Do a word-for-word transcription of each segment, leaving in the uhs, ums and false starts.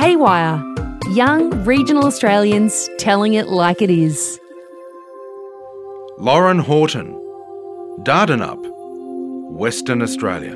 Haywire. Young regional Australians telling it like it is. Lauren Horton, Dardanup, Western Australia.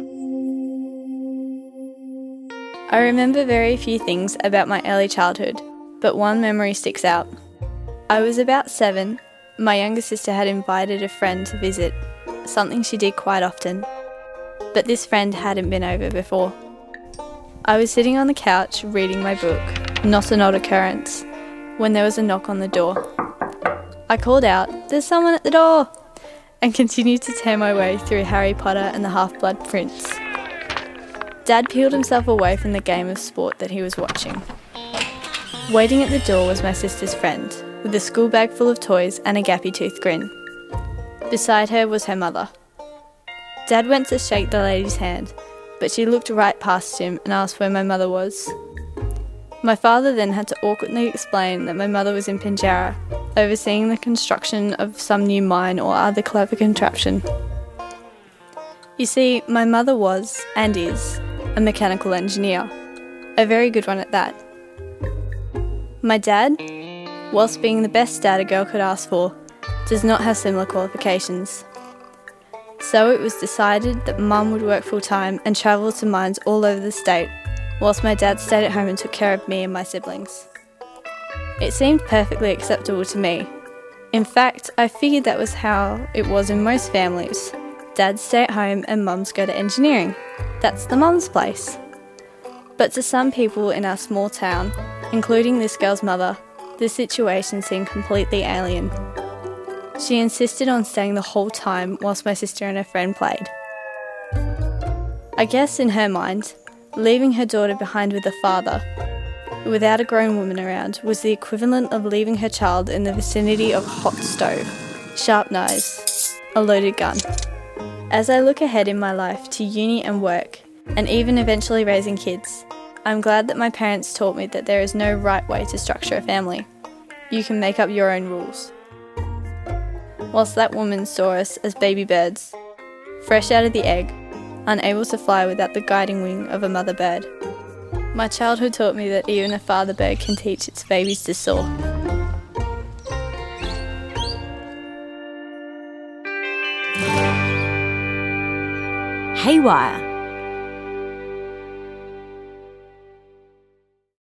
I remember very few things about my early childhood, but one memory sticks out. I was about seven. My younger sister had invited a friend to visit, something she did quite often, but this friend hadn't been over before. I was sitting on the couch reading my book, Not an Odd Occurrence, when there was a knock on the door. I called out, "There's someone at the door!" and continued to tear my way through Harry Potter and the Half-Blood Prince. Dad peeled himself away from the game of sport that he was watching. Waiting at the door was my sister's friend, with a school bag full of toys and a gappy-toothed grin. Beside her was her mother. Dad went to shake the lady's hand, but she looked right past him and asked where my mother was. My father then had to awkwardly explain that my mother was in Pinjarra, overseeing the construction of some new mine or other clever contraption. You see, my mother was, and is, a mechanical engineer, a very good one at that. My dad, whilst being the best dad a girl could ask for, does not have similar qualifications. So it was decided that Mum would work full-time and travel to mines all over the state, whilst my dad stayed at home and took care of me and my siblings. It seemed perfectly acceptable to me. In fact, I figured that was how it was in most families. Dads stay at home and mums go to engineering. That's the mum's place. But to some people in our small town, including this girl's mother, the situation seemed completely alien. She insisted on staying the whole time whilst my sister and her friend played. I guess in her mind, leaving her daughter behind with a father, without a grown woman around, was the equivalent of leaving her child in the vicinity of a hot stove, sharp knives, a loaded gun. As I look ahead in my life to uni and work, and even eventually raising kids, I'm glad that my parents taught me that there is no right way to structure a family. You can make up your own rules. Whilst that woman saw us as baby birds, fresh out of the egg, unable to fly without the guiding wing of a mother bird, my childhood taught me that even a father bird can teach its babies to soar. Haywire.